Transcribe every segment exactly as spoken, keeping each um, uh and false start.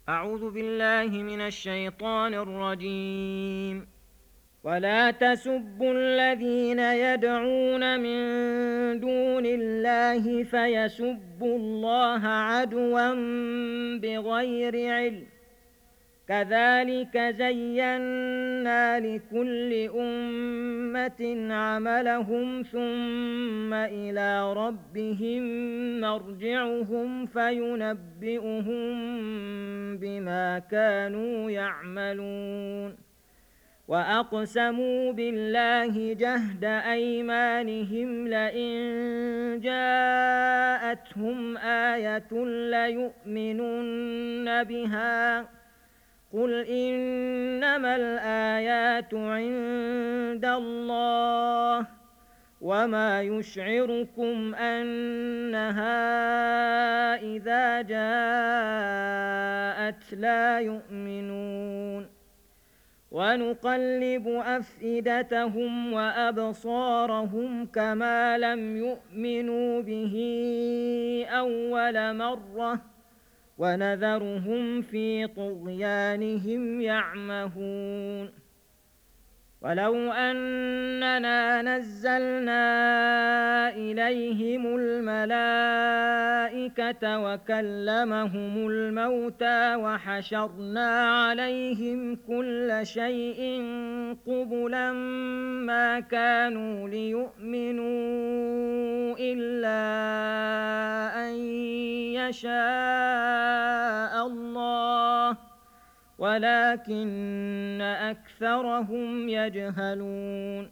أعوذ بالله من الشيطان الرجيم. ولا تسبوا الذين يدعون من دون الله فيسبوا الله عدوا بغير علم. كذلك زينا لكل أمة عملهم ثم إلى ربهم مرجعهم فينبئهم بما كانوا يعملون. وأقسموا بالله جهد أيمانهم لئن جاءتهم آية ليؤمنن بها. قل إنما الآيات عند الله وما يشعركم أنها إذا جاءت لا يؤمنون. ونقلب أفئدتهم وأبصارهم كما لم يؤمنوا به أول مرة ونذرهم في طغيانهم يعمهون. ولو أننا نزلنا إليهم الملائكة وكلمهم الموتى وحشرنا عليهم كل شيء قبلا ما كانوا ليؤمنوا إلا أن يشاء الله ولكن أكثرهم يجهلون.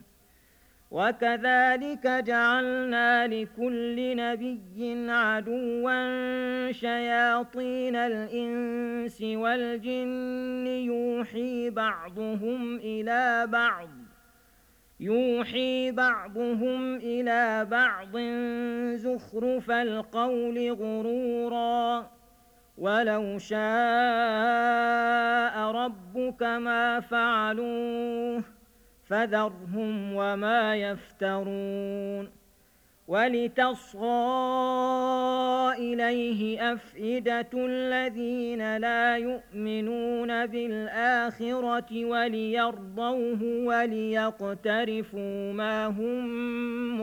وكذلك جعلنا لكل نبي عدوا شياطين الإنس والجن يوحي بعضهم إلى بعض يوحي بعضهم إلى بعض زخرف القول غرورا. ولو شاء ربك ما فعلوه فذرهم وما يفترون. ولتصغى إليه أفئدة الذين لا يؤمنون بالآخرة وليرضوه وليقترفوا ما هم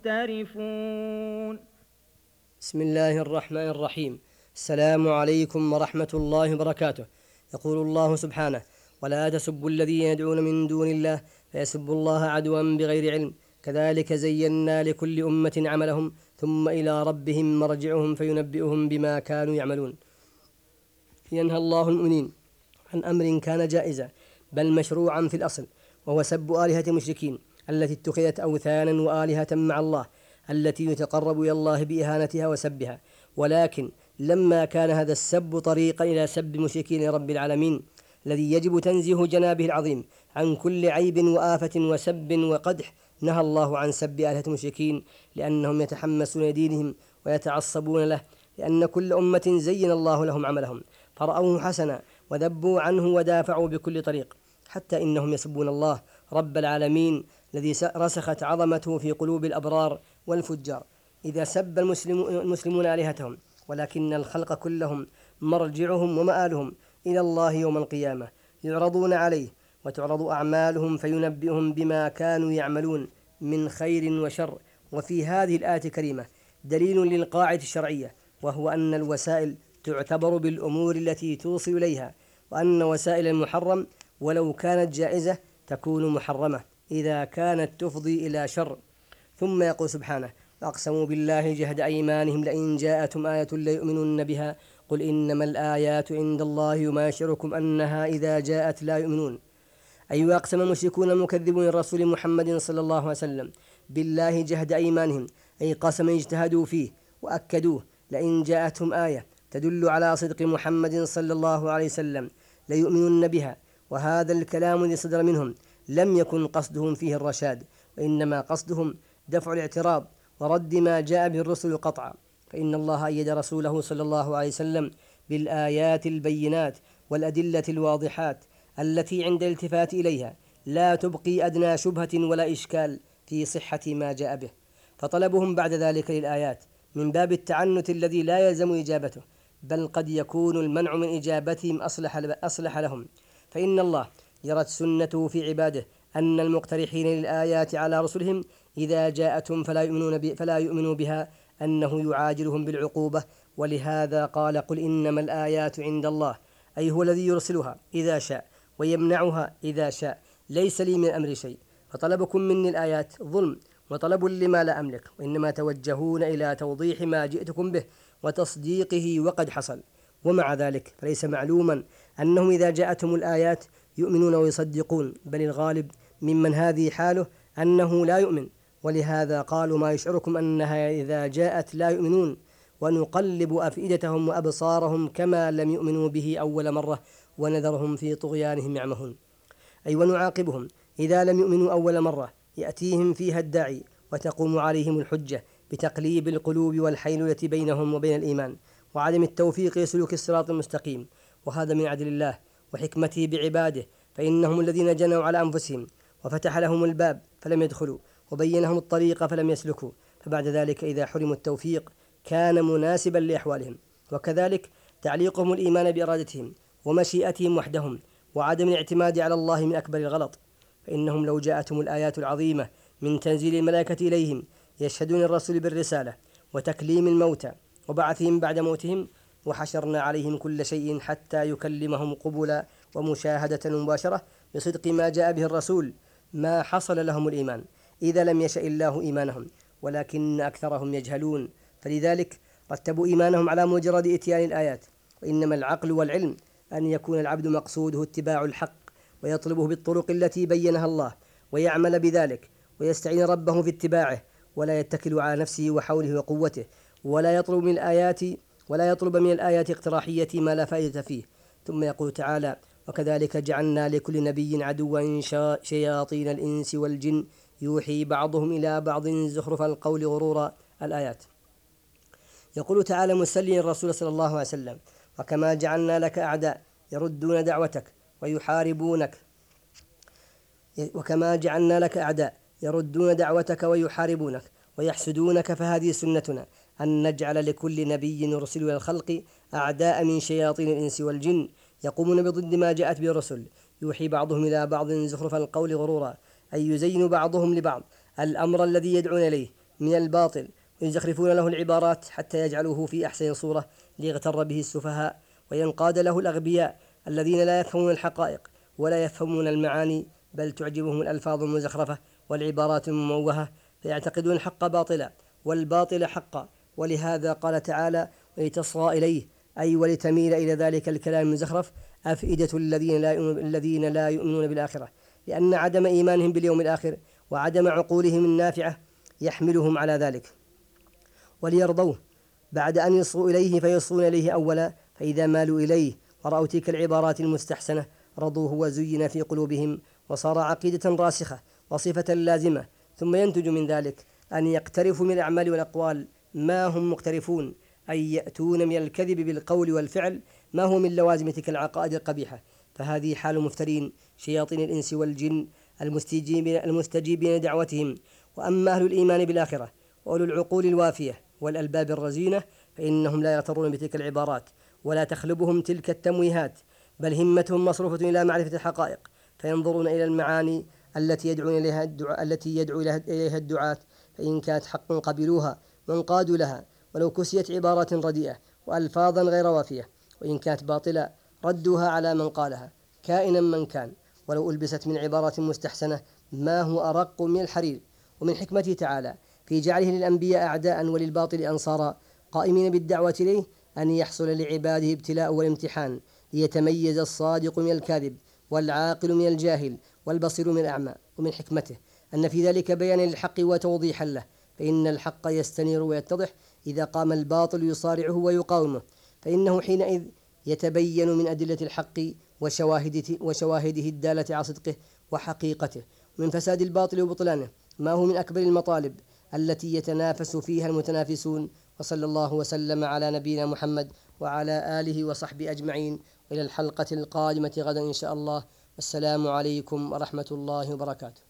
مقترفون. بسم الله الرحمن الرحيم. السلام عليكم ورحمة الله وبركاته. يقول الله سبحانه: ولا تسبوا الذين يدعون من دون الله فيسبوا الله عدوا بغير علم كذلك زينا لكل أمة عملهم ثم إلى ربهم مرجعهم فينبئهم بما كانوا يعملون. ينهى الله المؤمنين عن أمر كان جائزا بل مشروعا في الأصل، وهو سب آلهة المشركين التي اتخذت أوثانا وآلهة مع الله، التي يتقرب إلى الله بإهانتها وسبها. ولكن لما كان هذا السب طريقا إلى سب المشركين رب العالمين الذي يجب تنزيه جنابه العظيم عن كل عيب وآفة وسب وقدح، نهى الله عن سب آلهة المشركين لأنهم يتحمسون لدينهم ويتعصبون له، لأن كل أمة زين الله لهم عملهم فرأوه حسنا وذبوا عنه ودافعوا بكل طريق، حتى إنهم يسبون الله رب العالمين الذي رسخت عظمته في قلوب الأبرار والفجار إذا سب المسلمون آلهتهم. ولكن الخلق كلهم مرجعهم ومآلهم إلى الله يوم القيامة، يعرضون عليه وتعرض أعمالهم فينبئهم بما كانوا يعملون من خير وشر. وفي هذه الآية الكريمة دليل للقاعدة الشرعية، وهو أن الوسائل تعتبر بالأمور التي توصل إليها، وأن وسائل المحرم ولو كانت جائزة تكون محرمة إذا كانت تفضي إلى شر. ثم يقول سبحانه: وأقسموا بالله جهد أيمانهم لئن جاءتهم آية ليؤمنن بها قل إنما الآيات عند الله وما يشعركم أنها إذا جاءت لا يؤمنون. أي أيوة أقسم المشركون المكذبون الرسول محمد صلى الله عليه وسلم بالله جهد أيمانهم، أي قسم اجتهدوا فيه وأكدوه لئن جاءتهم آية تدل على صدق محمد صلى الله عليه وسلم ليؤمنن بها. وهذا الكلام الذي صدر منهم لم يكن قصدهم فيه الرشاد، وإنما قصدهم دفع الاعتراض ورد ما جاء به الرسل قطعا، فإن الله أيد رسوله صلى الله عليه وسلم بالآيات البينات والأدلة الواضحات التي عند الالتفات إليها لا تبقي أدنى شبهة ولا إشكال في صحة ما جاء به. فطلبهم بعد ذلك للآيات من باب التعنت الذي لا يلزم إجابته، بل قد يكون المنع من إجابتهم أصلح أصلح لهم، فإن الله جرت سنته في عباده أن المقترحين للآيات على رسلهم إذا جاءتهم فلا يؤمنون فلا يؤمنوا بها أنه يعاجلهم بالعقوبة، ولهذا قال: قل إنما الآيات عند الله، أي هو الذي يرسلها إذا شاء ويمنعها إذا شاء، ليس لي من الأمر شيء، فطلبكم مني الآيات ظلم وطلب لما لا أملك، وإنما توجهون إلى توضيح ما جئتكم به وتصديقه وقد حصل. ومع ذلك فليس معلوما أنهم إذا جاءتهم الآيات يؤمنون ويصدقون، بل الغالب ممن هذه حاله أنه لا يؤمن، ولهذا قالوا: ما يشعركم أنها إذا جاءت لا يؤمنون، ونقلب أفئدتهم وأبصارهم كما لم يؤمنوا به أول مرة ونذرهم في طغيانهم يعمهون، أي ونعاقبهم إذا لم يؤمنوا أول مرة، يأتيهم فيها الداعي وتقوم عليهم الحجة بتقليب القلوب والحيلولة بينهم وبين الإيمان وعدم التوفيق لسلوك الصراط المستقيم، وهذا من عدل الله وحكمته بعباده، فإنهم الذين جنوا على أنفسهم وفتح لهم الباب فلم يدخلوا وبين لهم الطريق فلم يسلكوا، فبعد ذلك إذا حرموا التوفيق كان مناسبا لأحوالهم. وكذلك تعليقهم الإيمان بإرادتهم ومشيئتهم وحدهم وعدم الاعتماد على الله من أكبر الغلط، فإنهم لو جاءتهم الآيات العظيمة من تنزيل الملائكة إليهم يشهدون الرسول بالرسالة وتكليم الموتى وبعثهم بعد موتهم، وحشرنا عليهم كل شيء حتى يكلمهم قبلا ومشاهدة مباشرة بصدق ما جاء به الرسول، ما حصل لهم الإيمان إذا لم يشأ الله إيمانهم، ولكن أكثرهم يجهلون، فلذلك رتبوا إيمانهم على مجرد إتيان الآيات. وإنما العقل والعلم أن يكون العبد مقصوده اتباع الحق ويطلبه بالطرق التي بينها الله ويعمل بذلك ويستعين ربه في اتباعه، ولا يتكل على نفسه وحوله وقوته، ولا يطلب من الآيات ولا يطلب من الآيات اقتراحية ما لا فائدة فيه. ثم يقول تعالى: وكذلك جعلنا لكل نبي عدوا شياطين الإنس والجن يوحي بعضهم إلى بعض زخرف القول غرورا، الآيات. يقول تعالى مسليا الرسول صلى الله عليه وسلم: وكما جعلنا لك أعداء يردون دعوتك ويحاربونك وكما جعلنا لك أعداء يردون دعوتك ويحاربونك ويحسدونك، فهذه سنتنا أن نجعل لكل نبي نرسل إلى الخلق أعداء من شياطين الإنس والجن يقومون بضد ما جاءت به الرسل، يوحي بعضهم إلى بعض زخرف القول غرورا، أي يزين بعضهم لبعض الأمر الذي يدعون إليه من الباطل ويزخرفون له العبارات حتى يجعلوه في أحسن صورة ليغتر به السفهاء وينقاد له الأغبياء الذين لا يفهمون الحقائق ولا يفهمون المعاني، بل تعجبهم الألفاظ المزخرفة والعبارات المموهة، فيعتقدون الحق باطلا والباطل حقا. ولهذا قال تعالى: ولتصغى إليه، أي ولتميل إلى ذلك الكلام المزخرف أفئدة الذين لا الذين لا يؤمنون بالآخرة، لأن عدم إيمانهم باليوم الآخر وعدم عقولهم النافعة يحملهم على ذلك، وليرضوه بعد أن يصغوا إليه فيصغون إليه أولا، فإذا مالوا إليه ورأوا تلك العبارات المستحسنة رضوه وزين في قلوبهم وصار عقيدة راسخة وصفة لازمة، ثم ينتج من ذلك أن يقترفوا من الأعمال والأقوال ما هم مقترفون، أي يأتون من الكذب بالقول والفعل ما هو من لوازم تلك العقائد القبيحة، فهذه حال مفترين شياطين الإنس والجن المستجيبين, المستجيبين دعوتهم. وأما أهل الإيمان بالآخرة وأولو العقول الوافية والألباب الرزينة فإنهم لا يغترون بتلك العبارات ولا تخلبهم تلك التمويهات، بل همتهم مصروفة إلى معرفة الحقائق، فينظرون إلى المعاني التي يدعون إليها الدعاء التي يدعو إليها الدعاة، فإن كانت حقا قبلوها وانقادوا لها ولو كسيت عبارات رديئة وألفاظا غير وافية، وإن كانت باطلة ردوها على من قالها كائنا من كان، ولو ألبست من عبارات مستحسنة ما هو أرق من الحرير. ومن حكمته تعالى في جعله للأنبياء أعداء وللباطل أنصارا قائمين بالدعوة إليه أن يحصل لعباده ابتلاء والامتحان ليتميز الصادق من الكاذب والعاقل من الجاهل والبصير من الأعمى. ومن حكمته أن في ذلك بيان للحق وتوضيحا له، فإن الحق يستنير ويتضح إذا قام الباطل يصارعه ويقاومه، فإنه حينئذ يتبين من أدلة الحق وشواهده, وشواهده الدالة على صدقه وحقيقته. ومن فساد الباطل وبطلانه ما هو من أكبر المطالب التي يتنافس فيها المتنافسون. وصلى الله وسلم على نبينا محمد وعلى آله وصحبه أجمعين، إلى الحلقة القادمة غدا إن شاء الله. والسلام عليكم ورحمة الله وبركاته.